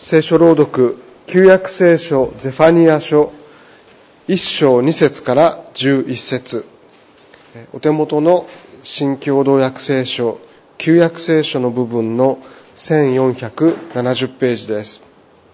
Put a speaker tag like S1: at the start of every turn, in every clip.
S1: 聖書朗読、旧約聖書ゼファニア書1章2節から11節。お手元の新共同訳聖書、旧約聖書の部分の1470ページです。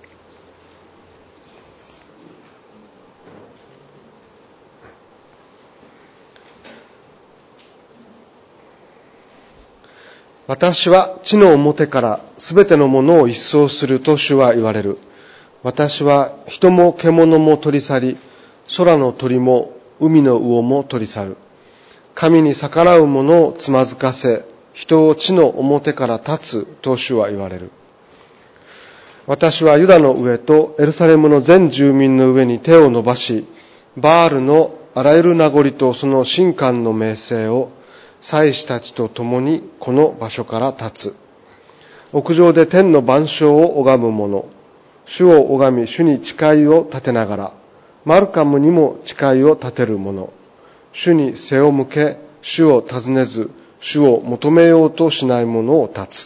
S1: 私は地の表からすべてのものを一掃すると主は言われる。私は人も獣も取り去り、空の鳥も海の魚も取り去る。神に逆らう者をつまずかせ、人を地の表から立つと主は言われる。私はユダの上とエルサレムの全住民の上に手を伸ばし、バールのあらゆる名残とその神官の名声を祭司たちと共にこの場所から立つ。屋上で天の万象を拝む者、主を拝み主に誓いを立てながら、マルカムにも誓いを立てる者、主に背を向け主を尋ねず主を求めようとしない者を立つ。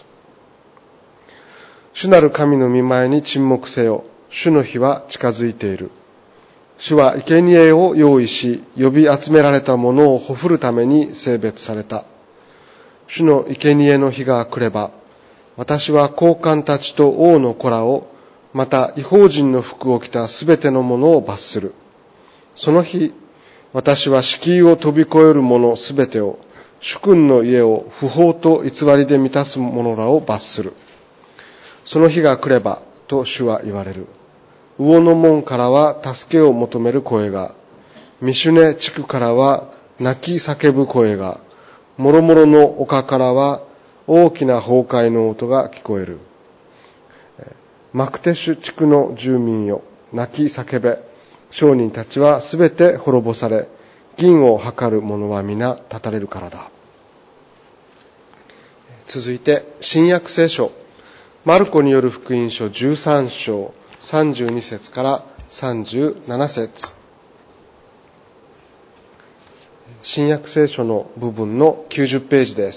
S1: 主なる神の御前に沈黙せよ。主の日は近づいている。主は生贄を用意し、呼び集められた者をほふるために聖別された。主の生贄の日が来れば、私は高官たちと王の子らを、また異邦人の服を着たすべての者を罰する。その日、私は敷居を飛び越える者すべてを、主君の家を不法と偽りで満たす者らを罰する。その日が来れば、と主は言われる。魚の門からは助けを求める声が、ミシュネ地区からは泣き叫ぶ声が、もろもろの丘からは大きな崩壊の音が聞こえる。マクテシュ地区の住民よ、泣き叫べ。商人たちはすべて滅ぼされ、銀を測る者は皆断たれるからだ。続いて新約聖書、マルコによる福音書13章32節から37節。新約聖書の部分の90ページです。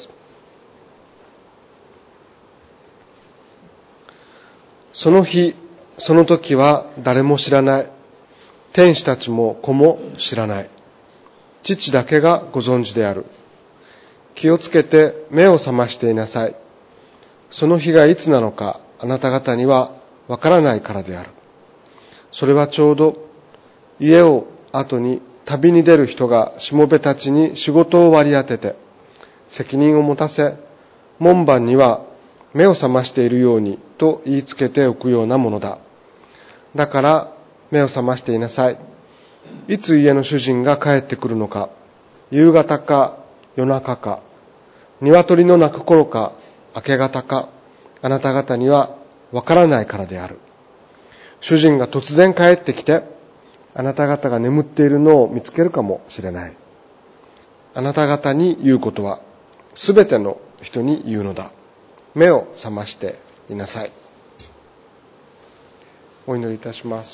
S1: その日、その時は誰も知らない。天使たちも子も知らない。父だけがご存知である。気をつけて目を覚ましていなさい。その日がいつなのかあなた方にはわからないからである。それはちょうど家を後に旅に出る人がしもべたちに仕事を割り当てて責任を持たせ、門番には目を覚ましているようにと言いつけておくようなものだ。だから目を覚ましていなさい。いつ家の主人が帰ってくるのか、夕方か夜中か、鶏の鳴く頃か明け方か、あなた方にはわからないからである。主人が突然帰ってきて、あなた方が眠っているのを見つけるかもしれない。あなた方に言うことは、すべての人に言うのだ。目を覚ましていなさい。お祈りいたします。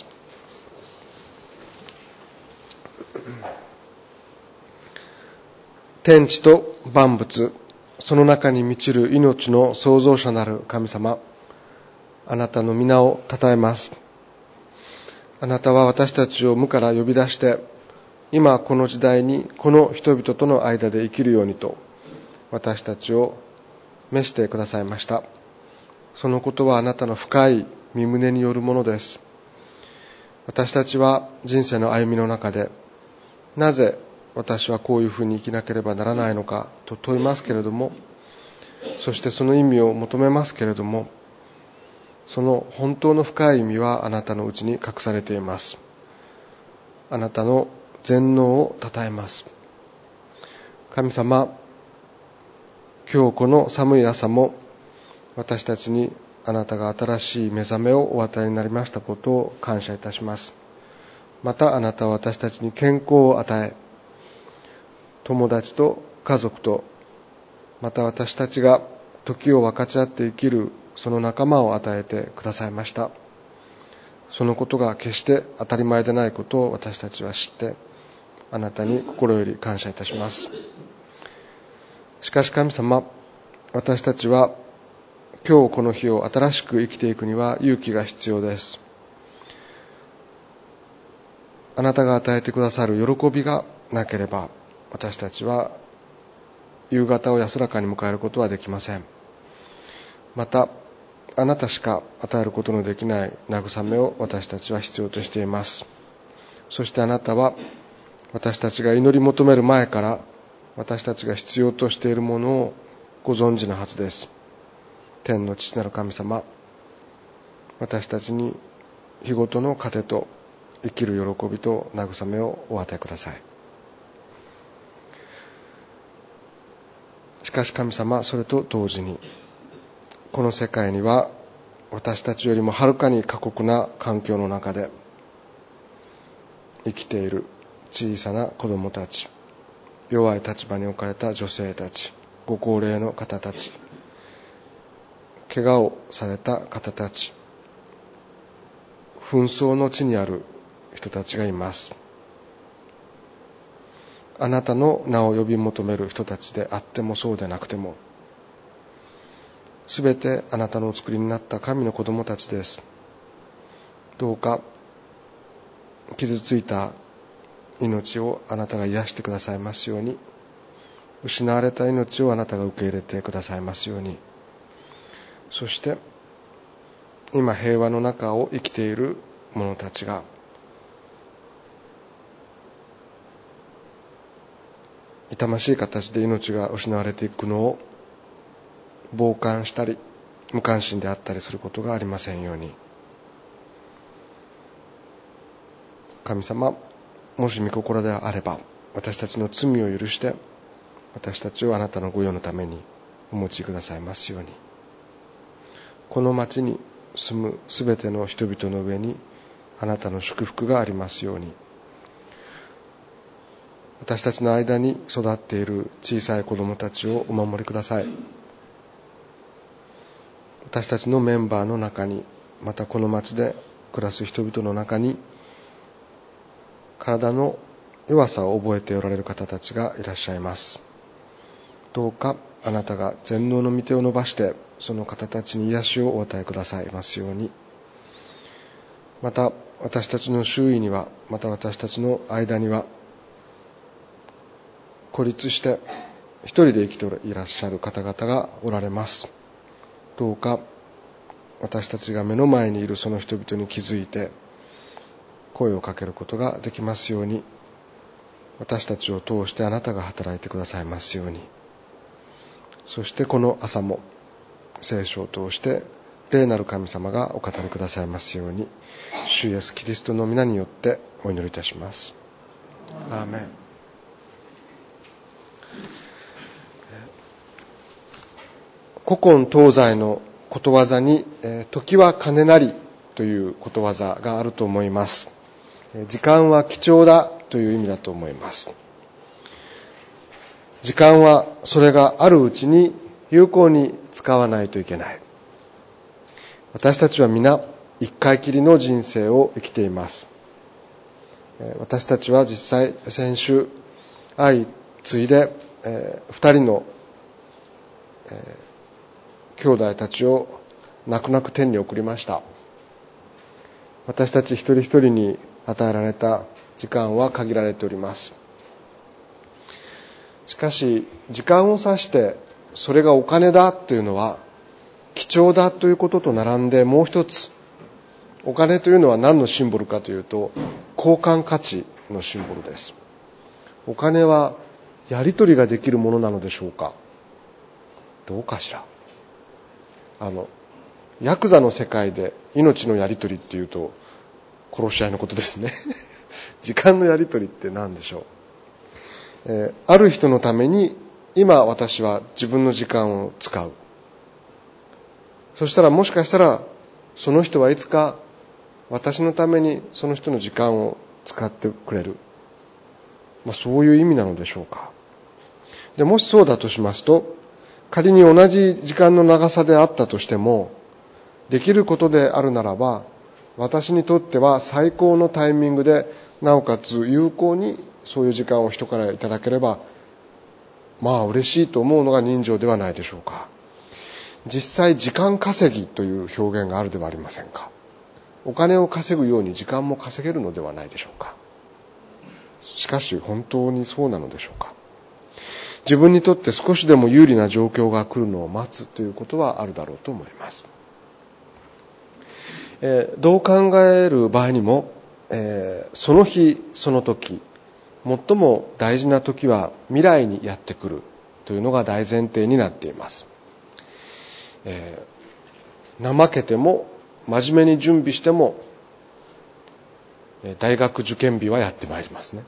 S1: 天地と万物、その中に満ちる命の創造者なる神様、あなたの皆を称えます。あなたは私たちを無から呼び出して、今この時代にこの人々との間で生きるようにと、私たちを召してくださいました。そのことはあなたの深い御胸によるものです。私たちは人生の歩みの中で、なぜ私はこういうふうに生きなければならないのかと問いますけれども、そしてその意味を求めますけれども、その本当の深い意味はあなたのうちに隠されています。あなたの全能を称えます。神様、今日この寒い朝も私たちにあなたが新しい目覚めをお与えになりましたことを感謝いたします。またあなたは私たちに健康を与え、友達と家族と、また私たちが時を分かち合って生きるその仲間を与えてくださいました。そのことが決して当たり前でないことを私たちは知って、あなたに心より感謝いたします。しかし神様、私たちは今日この日を新しく生きていくには勇気が必要です。あなたが与えてくださる喜びがなければ、私たちは夕方を安らかに迎えることはできません。また、あなたしか与えることのできない慰めを私たちは必要としています。そしてあなたは私たちが祈り求める前から私たちが必要としているものをご存知のはずです。天の父なる神様、私たちに日ごとの糧と生きる喜びと慰めをお与えください。しかし神様、それと同時にこの世界には私たちよりもはるかに過酷な環境の中で生きている小さな子供たち、弱い立場に置かれた女性たち、ご高齢の方たち、怪我をされた方たち、紛争の地にある人たちがいます。あなたの名を呼び求める人たちであってもそうでなくても、すべてあなたのお作りになった神の子供たちです。どうか傷ついた命をあなたが癒してくださいますように、失われた命をあなたが受け入れてくださいますように、そして今平和の中を生きている者たちが痛ましい形で命が失われていくのを傍観したり無関心であったりすることがありませんように。神様、もし御心であれば私たちの罪を許して私たちをあなたの御用のためにお持ちくださいますように。この町に住むすべての人々の上にあなたの祝福がありますように。私たちの間に育っている小さい子供たちをお守りください。私たちのメンバーの中に、またこの町で暮らす人々の中に、体の弱さを覚えておられる方たちがいらっしゃいます。どうかあなたが全能の御手を伸ばしてその方たちに癒しをお与えくださいますように。また私たちの周囲には、また私たちの間には、孤立して一人で生きていらっしゃる方々がおられます。どうか私たちが目の前にいるその人々に気づいて声をかけることができますように、私たちを通してあなたが働いてくださいますように。そしてこの朝も聖書を通して霊なる神様がお語りくださいますように、主イエスキリストの皆によってお祈りいたします。アーメン。古今東西のことわざに、時は金なりということわざがあると思います。時間は貴重だという意味だと思います。時間はそれがあるうちに有効に使わないといけない。私たちは皆一回きりの人生を生きています。私たちは実際先週相次いで2人の兄弟たちを泣く泣く天に送りました。私たち一人一人に与えられた時間は限られております。しかし時間を指してそれがお金だというのは貴重だということと並んで、もう一つ、お金というのは何のシンボルかというと交換価値のシンボルです。お金はやり取りができるものなのでしょうか。どうかしら。ヤクザの世界で命のやり取りっていうと殺し合いのことですね。時間のやり取りって何でしょう。ある人のために今私は自分の時間を使う。そしたらもしかしたらその人はいつか私のためにその人の時間を使ってくれる。そういう意味なのでしょうか。でもしそうだとしますと、仮に同じ時間の長さであったとしても、できることであるならば、私にとっては最高のタイミングで、なおかつ有効にそういう時間を人からいただければ、嬉しいと思うのが人情ではないでしょうか。 実際時間稼ぎという表現があるではありませんか。お金を稼ぐように時間も稼げるのではないでしょうか。しかし本当にそうなのでしょうか。自分にとって少しでも有利な状況が来るのを待つということはあるだろうと思います。どう考える場合にも、その日その時、最も大事な時は未来にやってくるというのが大前提になっています。怠けても真面目に準備しても大学受験日はやってまいりますね。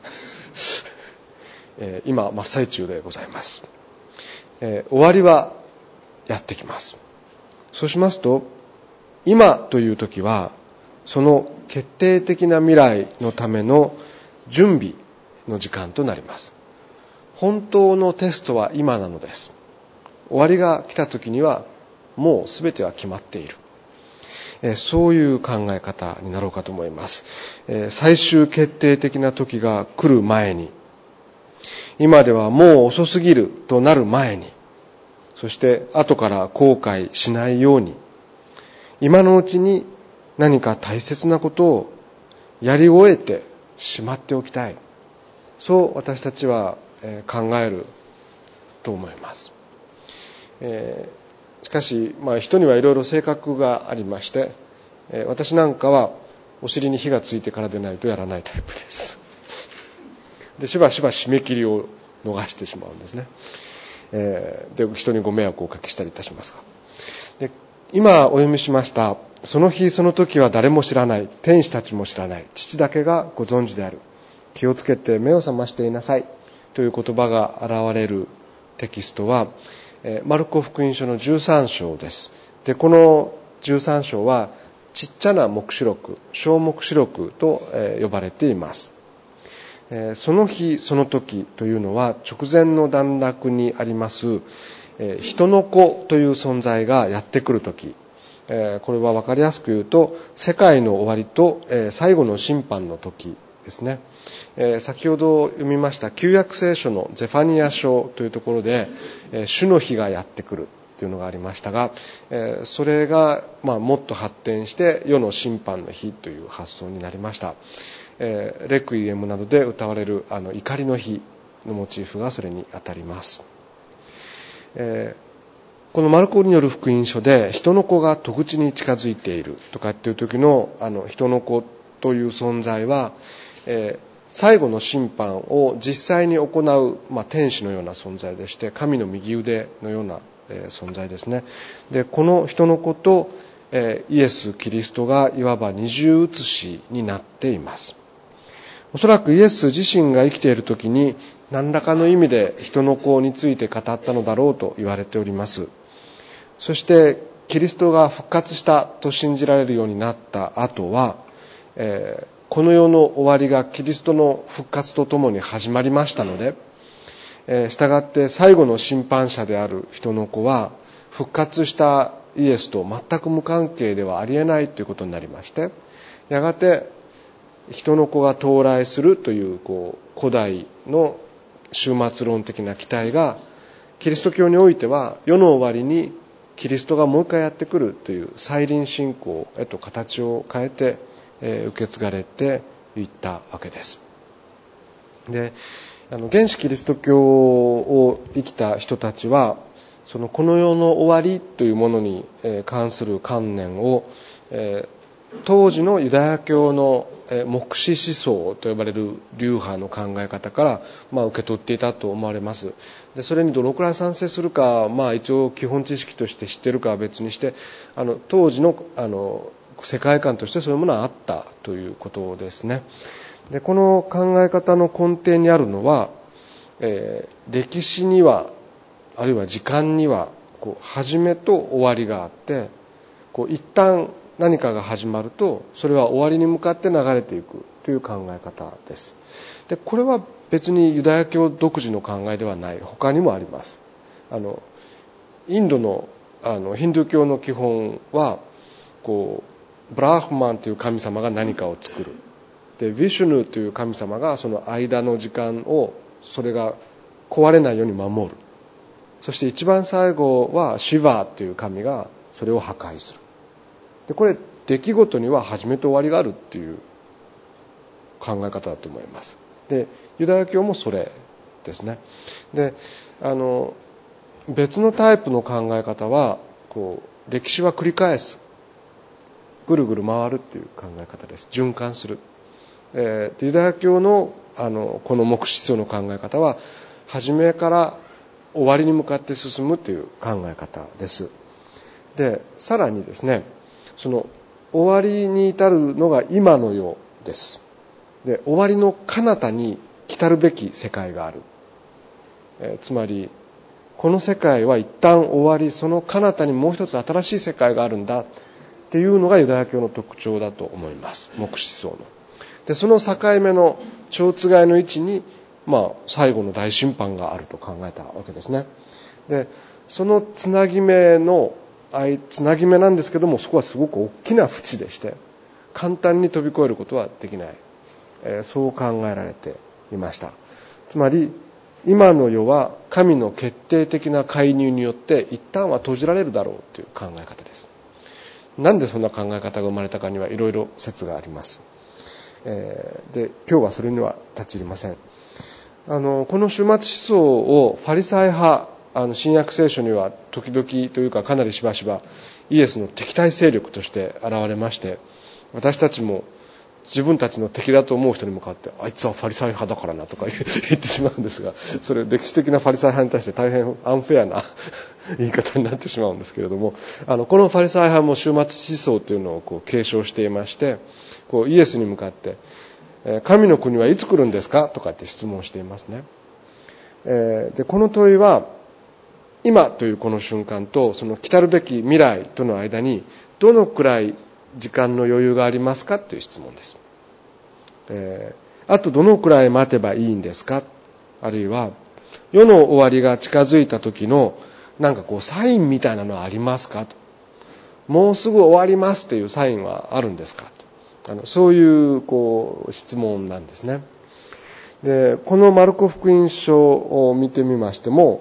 S1: 今真っ最中でございます。終わりはやってきます。そうしますと、今という時はその決定的な未来のための準備の時間となります。本当のテストは今なのです。終わりが来た時にはもうすべては決まっている。そういう考え方になろうかと思います。最終決定的な時が来る前に、今ではもう遅すぎるとなる前に、そして後から後悔しないように、今のうちに何か大切なことをやり終えてしまっておきたい。そう私たちは考えると思います。しかし、人にはいろいろ性格がありまして、私なんかはお尻に火がついてからでないとやらないタイプです。で、しばしば締め切りを逃してしまうんですね。で、人にご迷惑をおかけしたりいたしますが。で、今お読みしました、その日その時は誰も知らない、天使たちも知らない、父だけがご存知である、気をつけて目を覚ましていなさいという言葉が現れるテキストは、マルコ福音書の13章です。で、この13章はちっちゃな黙示録、小黙示録と呼ばれています。その日その時というのは直前の段落にあります人の子という存在がやってくる時、これは分かりやすく言うと世界の終わりと最後の審判の時ですね。先ほど読みました旧約聖書のゼファニア書というところで主の日がやってくるというのがありましたが、それがもっと発展して世の審判の日という発想になりました。レクイエムなどで歌われる怒りの日のモチーフがそれにあたります。このマルコによる福音書で人の子が戸口に近づいているとかっていう時の人の子という存在は、最後の審判を実際に行う、天使のような存在でして神の右腕のような、存在ですね。で、この人の子と、イエス・キリストがいわば二重写しになっています。おそらくイエス自身が生きている時に何らかの意味で人の子について語ったのだろうと言われております。そしてキリストが復活したと信じられるようになった後は、この世の終わりがキリストの復活とともに始まりましたので、したがって最後の審判者である人の子は復活したイエスと全く無関係ではありえないということになりまして、やがて人の子が到来するという古代の終末論的な期待がキリスト教においては世の終わりにキリストがもう一回やってくるという再臨信仰へと形を変えて受け継がれていったわけです。で、原始キリスト教を生きた人たちはこの世の終わりというものに関する観念を当時のユダヤ教の黙示思想と呼ばれる流派の考え方から受け取っていたと思われます。で、それにどのくらい賛成するか、一応基本知識として知っているかは別にして、当時の世界観としてそういうものはあったということですね。で、この考え方の根底にあるのは、歴史にはあるいは時間には始めと終わりがあって、一旦何かが始まるとそれは終わりに向かって流れていくという考え方です。で、これは別にユダヤ教独自の考えではない、他にもあります。インドのヒンドゥー教の基本はブラーフマンという神様が何かを作る。で、ヴィシュヌという神様がその間の時間をそれが壊れないように守る。 そして一番最後はシヴァという神がそれを破壊する。でこれ出来事には始めと終わりがあるっていう考え方だと思います。でユダヤ教もそれですね。で別のタイプの考え方は歴史は繰り返す、ぐるぐる回るっていう考え方です。循環する。ユダヤ教のこの黙示思想の考え方は初めから終わりに向かって進むという考え方です。でさらにですね、その終わりに至るのが今の世です。で終わりの彼方に来たるべき世界がある。つまりこの世界は一旦終わり、その彼方にもう一つ新しい世界があるんだっていうのがユダヤ教の特徴だと思います。黙示思想の。でその境目の蝶番の位置に、最後の大審判があると考えたわけですね。でそのつなぎ目なんですけども、そこはすごく大きな淵でして簡単に飛び越えることはできない、そう考えられていました。つまり今の世は神の決定的な介入によって一旦は閉じられるだろうという考え方です。なんでそんな考え方が生まれたかにはいろいろ説があります。で今日はそれには立ち入りません。この終末思想をファリサイ派、新約聖書には時々というかかなりしばしばイエスの敵対勢力として現れまして、私たちも自分たちの敵だと思う人に向かってあいつはファリサイ派だからなとか言ってしまうんですが、それ歴史的なファリサイ派に対して大変アンフェアな言い方になってしまうんですけれども、このファリサイ派も終末思想というのを継承していまして、イエスに向かって神の国はいつ来るんですかとかって質問していますね。でこの問いは今というこの瞬間とその来たるべき未来との間にどのくらい時間の余裕がありますかという質問です。あとどのくらい待てばいいんですか、あるいは世の終わりが近づいた時のサインみたいなのはありますかと、もうすぐ終わりますというサインはあるんですかと、そういう質問なんですね。でこのマルコ福音書を見てみましても、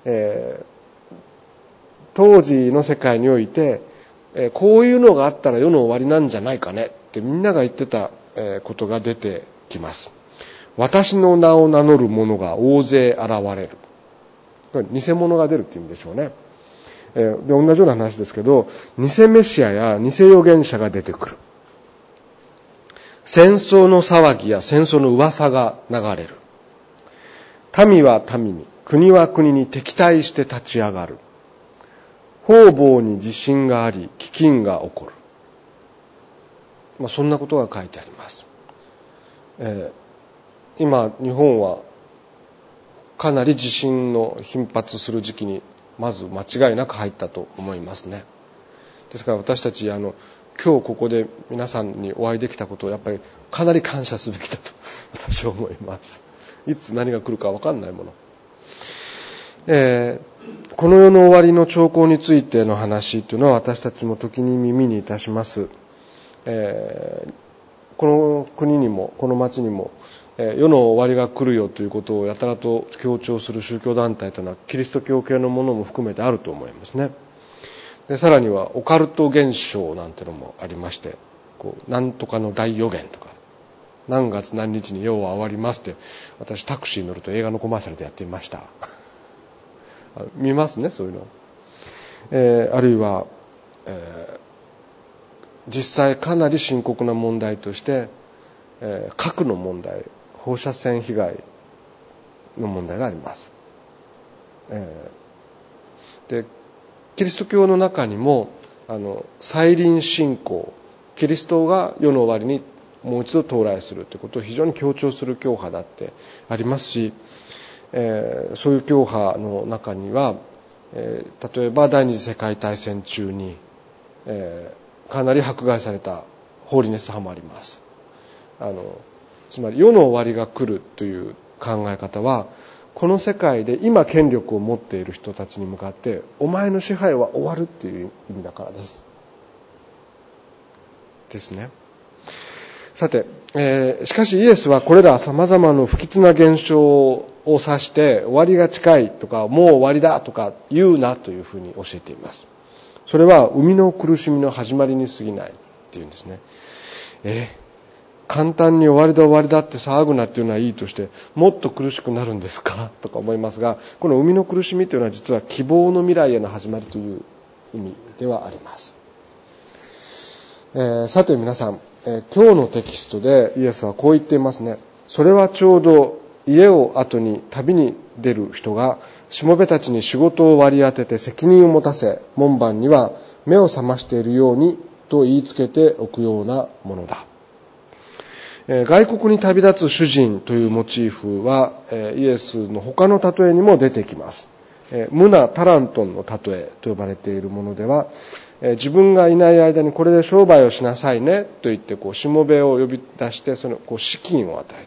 S1: 当時の世界においてこういうのがあったら世の終わりなんじゃないかねってみんなが言ってたことが出てきます。私の名を名乗る者が大勢現れる。偽物が出るっていうんでしょうね。で同じような話ですけど、偽メシアや偽預言者が出てくる。戦争の騒ぎや戦争の噂が流れる。民は民に、国は国に敵対して立ち上がる。方々に地震があり、飢饉が起こる。そんなことが書いてあります。今日本はかなり地震の頻発する時期にまず間違いなく入ったと思いますね。ですから私たち今日ここで皆さんにお会いできたことをやっぱりかなり感謝すべきだと私は思います。いつ何が来るか分かんないもの。この世の終わりの兆候についての話というのは私たちも時に耳にいたします。この国にもこの町にも世の終わりが来るよということをやたらと強調する宗教団体というのはキリスト教系のものも含めてあると思いますね。でさらにはオカルト現象なんてのもありまして、なんとかの大予言とか何月何日に世は終わりますって私タクシーに乗ると映画のコマーシャルでやってみました見ますね、そういうの。あるいは、実際かなり深刻な問題として、核の問題、放射線被害の問題があります。でキリスト教の中にも再臨信仰、キリストが世の終わりにもう一度到来するということを非常に強調する教派だってありますし、そういう教派の中には、例えば第二次世界大戦中に、かなり迫害されたホーリネス派もあります。つまり世の終わりが来るという考え方はこの世界で今権力を持っている人たちに向かってお前の支配は終わるっていう意味だからですね。 さて、しかしイエスはこれら様々な不吉な現象を指して終わりが近いとかもう終わりだとか言うなというふうに教えています。それは生みの苦しみの始まりに過ぎないっていうんですね。簡単に終わりだ終わりだって騒ぐなっていうのはいいとして、もっと苦しくなるんですかとか思いますが、この生みの苦しみというのは実は希望の未来への始まりという意味ではあります。さて皆さん、今日のテキストでイエスはこう言っていますね。それはちょうど家を後に旅に出る人がしもべたちに仕事を割り当てて責任を持たせ、門番には目を覚ましているようにと言いつけておくようなものだ。外国に旅立つ主人というモチーフはイエスの他の例えにも出てきます。ムナ・タラントンの例えと呼ばれているものでは、自分がいない間にこれで商売をしなさいねと言ってしもべを呼び出して、その資金を与え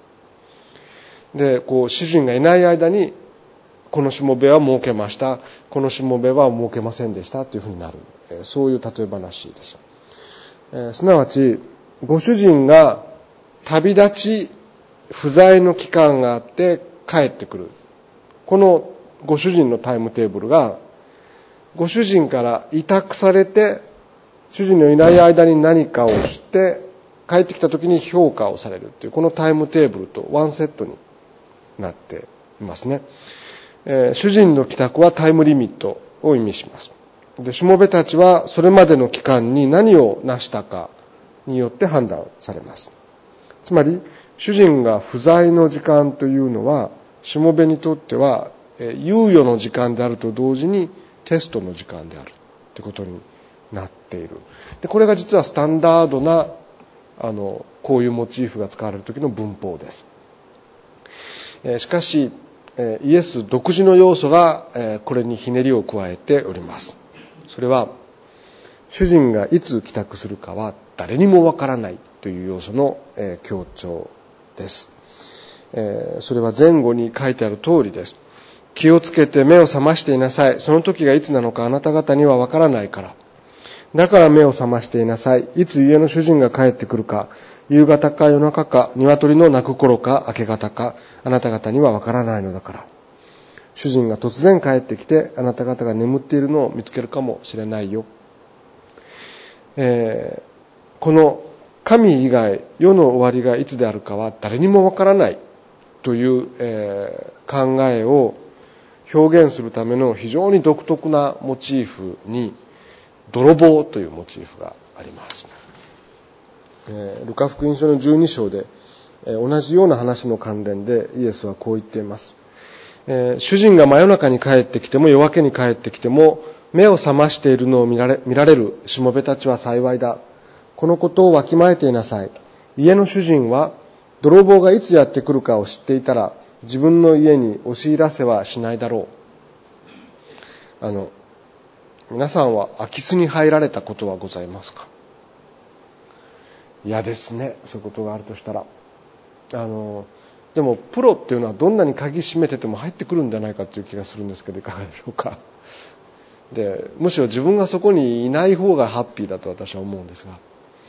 S1: て、で主人がいない間にこのしもべは儲けました、このしもべは儲けませんでしたというふうになる、そういう例え話です。すなわちご主人が旅立ち不在の期間があって帰ってくる、このご主人のタイムテーブルがご主人から委託されて主人のいない間に何かをして帰ってきた時に評価をされるという、このタイムテーブルとワンセットになっていますね。主人の帰宅はタイムリミットを意味します。で、しもべたちはそれまでの期間に何を成したかによって判断されます。つまり主人が不在の時間というのはしもべにとっては猶予の時間であると同時にテストの時間であるということになっている。で、これが実はスタンダードなこういうモチーフが使われる時の文法です。しかしイエス独自の要素がこれにひねりを加えております。それは主人がいつ帰宅するかは誰にもわからないという要素の強調です。それは前後に書いてある通りです。気をつけて目を覚ましていなさい。その時がいつなのかあなた方にはわからないから。だから目を覚ましていなさい。いつ家の主人が帰ってくるか、夕方か夜中か、鶏の鳴く頃か明け方か、あなた方にはわからないのだから。主人が突然帰ってきて、あなた方が眠っているのを見つけるかもしれないよ。この神以外、世の終わりがいつであるかは誰にもわからないという、考えを表現するための非常に独特なモチーフに泥棒というモチーフがあります。ルカ福音書の12章で同じような話の関連でイエスはこう言っています。主人が真夜中に帰ってきても夜明けに帰ってきても目を覚ましているのを見られるしもべたちは幸いだ。このことをわきまえていなさい。家の主人は泥棒がいつやってくるかを知っていたら自分の家に押し入らせはしないだろう。皆さんは空き巣に入られたことはございますか？嫌ですね、そういうことがあるとしたら。でもプロっていうのはどんなに鍵閉めてても入ってくるんじゃないかという気がするんですけど、いかがでしょうか。で、むしろ自分がそこにいない方がハッピーだと私は思うんですが、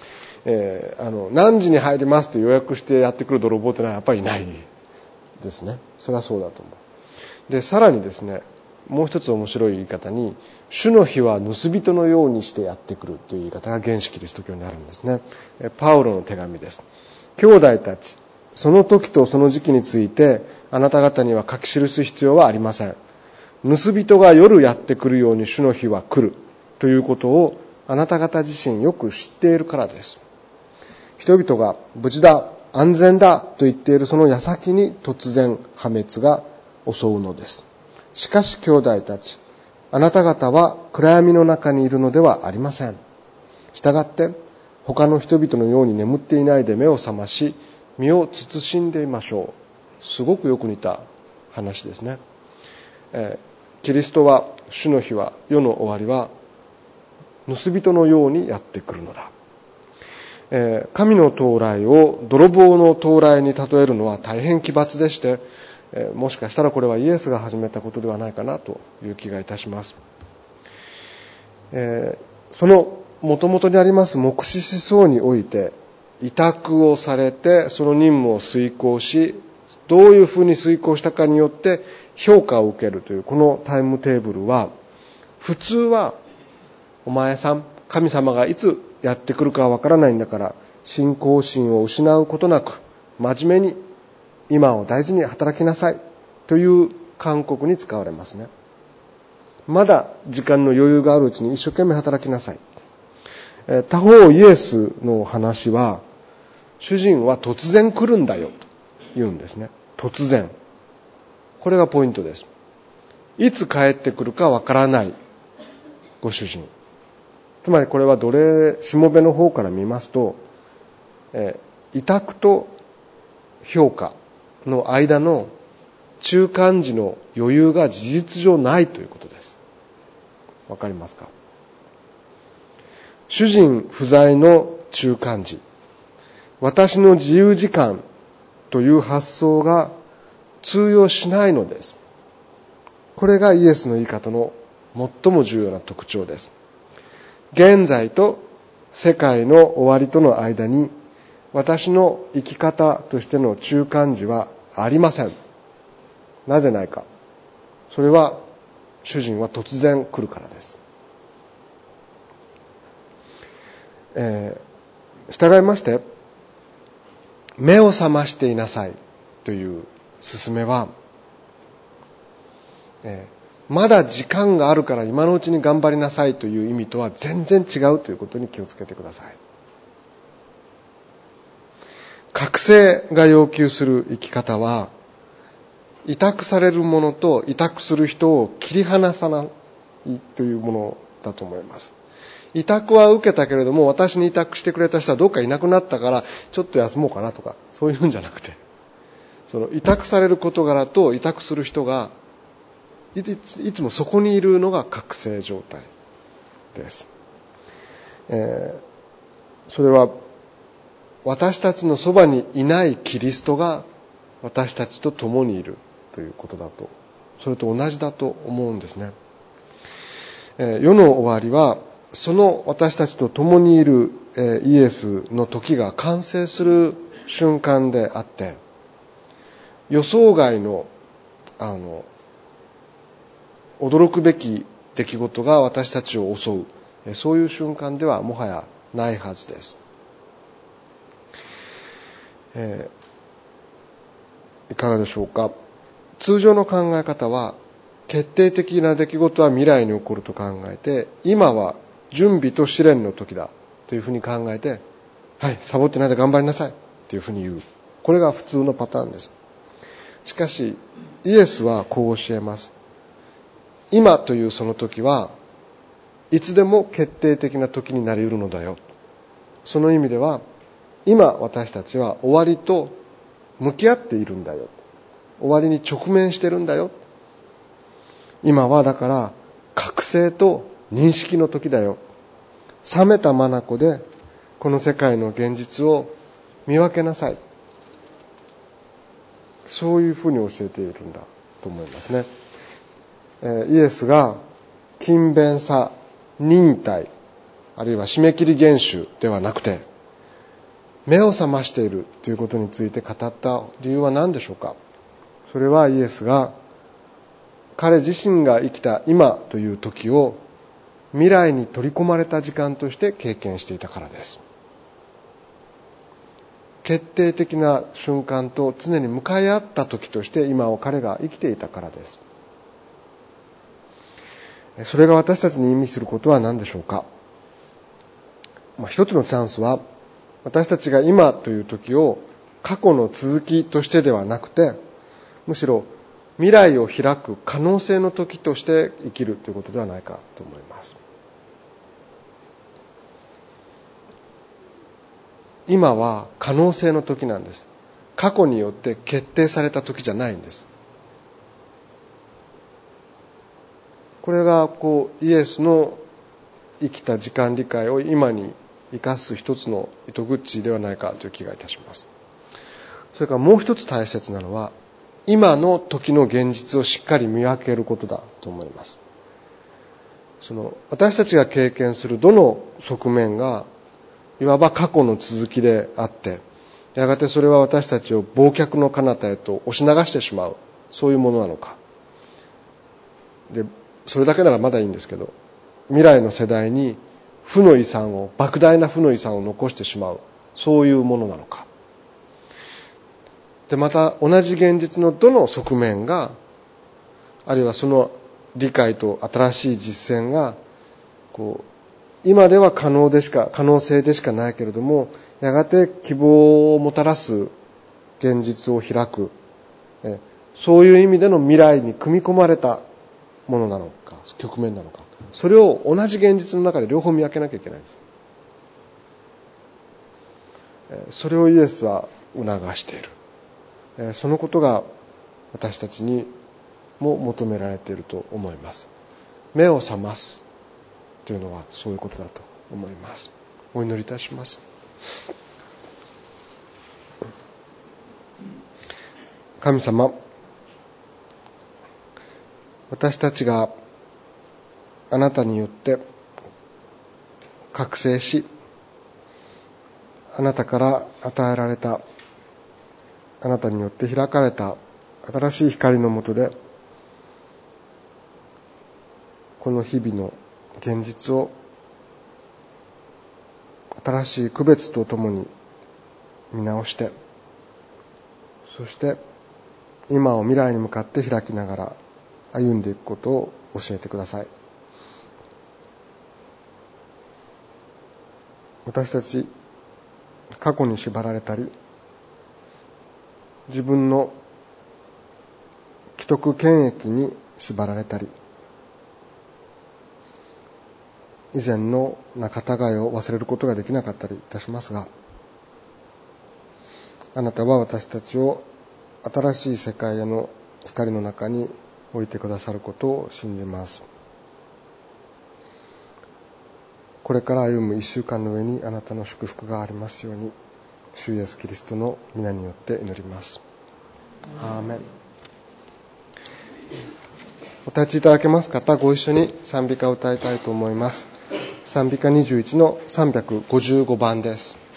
S1: 何時に入りますと予約してやってくる泥棒ってのはやっぱりいないですね。それはそうだと思う。で、さらにですね、もう一つ面白い言い方に、主の日は盗人のようにしてやってくるという言い方が原始キリスト教にあるんですね。パウロの手紙です。兄弟たち、その時とその時期についてあなた方には書き記す必要はありません。盗人が夜やってくるように主の日は来るということをあなた方自身よく知っているからです。人々が無事だ、安全だと言っているその矢先に突然破滅が襲うのです。しかし兄弟たち、あなた方は暗闇の中にいるのではありません。したがって他の人々のように眠っていないで目を覚まし、身を慎んでいましょう。すごくよく似た話ですね。キリストは、主の日は、世の終わりは盗人のようにやってくるのだ。神の到来を泥棒の到来に例えるのは大変奇抜でして、もしかしたらこれはイエスが始めたことではないかなという気がいたします。その元々にあります黙示思想において、 委託をされてその任務を遂行し、どういうふうに遂行したかによって評価を受けるというこのタイムテーブルは、普通はお前さん、神様がいつやってくるかわからないんだから、信仰心を失うことなく真面目に今を大事に働きなさいという勧告に使われますね。まだ時間の余裕があるうちに一生懸命働きなさい。他方イエスの話は、主人は突然来るんだよと言うんですね。突然。これがポイントです。いつ帰ってくるかわからないご主人。つまりこれはしもべの方から見ますと、委託と評価の間の中間時の余裕が事実上ないということです。わかりますか？主人不在の中間時、私の自由時間という発想が通用しないのです。これがイエスの言い方の最も重要な特徴です。現在と世界の終わりとの間に、私の生き方としての中間時はありません。なぜないか。それは主人は突然来るからです。従いまして目を覚ましていなさいという勧めは、まだ時間があるから今のうちに頑張りなさいという意味とは全然違うということに気をつけてください。覚醒が要求する生き方は、委託されるものと委託する人を切り離さないというものだと思います。委託は受けたけれども、私に委託してくれた人はどっかいなくなったからちょっと休もうかなとか、そういうんじゃなくて、その委託される事柄と委託する人がいつもそこにいるのが覚醒状態です。それは私たちのそばにいないキリストが私たちと共にいるということだと、それと同じだと思うんですね。世の終わりはその私たちと共にいるイエスの時が完成する瞬間であって、予想外の驚くべき出来事が私たちを襲う、そういう瞬間ではもはやないはずです。いかがでしょうか。通常の考え方は、決定的な出来事は未来に起こると考えて、今は準備と試練の時だというふうに考えて、はい、サボってないで頑張りなさいというふうに言う。これが普通のパターンです。しかしイエスはこう教えます。今というその時はいつでも決定的な時になり得るのだよ。その意味では、今私たちは終わりと向き合っているんだよ。終わりに直面してるんだよ。今はだから覚醒と認識の時だよ。冷めた眼でこの世界の現実を見分けなさい。そういうふうに教えているんだと思いますね。イエスが勤勉さ、忍耐、あるいは締め切り厳守ではなくて、目を覚ましているということについて語った理由は何でしょうか。それはイエスが彼自身が生きた今という時を未来に取り込まれた時間として経験していたからです。決定的な瞬間と常に向かい合った時として今を彼が生きていたからです。それが私たちに意味することは何でしょうか。一つのチャンスは、私たちが今という時を過去の続きとしてではなくて、むしろ未来を開く可能性の時として生きるということではないかと思います。今は可能性の時なんです。過去によって決定された時じゃないんです。これがイエスの生きた時間理解を今に生かす一つの糸口ではないかという気がいたします。それからもう一つ大切なのは、今の時の現実をしっかり見分けることだと思います。私たちが経験するどの側面がいわば過去の続きであって、やがてそれは私たちを忘却の彼方へと押し流してしまう、そういうものなのか。で、それだけならまだいいんですけど、未来の世代に負の遺産を、莫大な負の遺産を残してしまう、そういうものなのか。で、また同じ現実のどの側面が、あるいはその理解と新しい実践が、今では可能性でしかないけれども、やがて希望をもたらす現実を開く、そういう意味での未来に組み込まれたものなのか、局面なのか、それを同じ現実の中で両方見分けなきゃいけないんです。それをイエスは促している。そのことが私たちにも求められていると思います。目を覚ますというのはそういうことだと思います。お祈りいたします。神様、私たちがあなたによって覚醒し、あなたから与えられた、あなたによって開かれた新しい光の下で、この日々の現実を新しい区別とともに見直して、そして今を未来に向かって開きながら歩んでいくことを教えてください。私たち過去に縛られたり、自分の既得権益に縛られたり、以前の仲違いを忘れることができなかったりいたしますが、あなたは私たちを新しい世界への光の中に置いてくださることを信じます。これから歩む一週間の上にあなたの祝福がありますように、主イエスキリストの皆によって祈ります。アーメン。お立ちいただけます方、ご一緒に賛美歌を歌いたいと思います。賛美歌21の355番です。